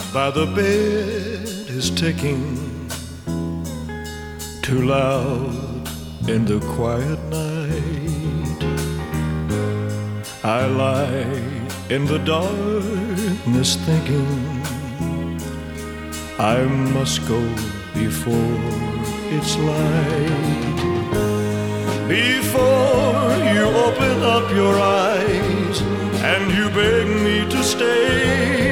by the bed is ticking, too loud in the quiet night. I lie in the darkness thinking I must go before it's light. Before you open up your eyes and you beg me to stay,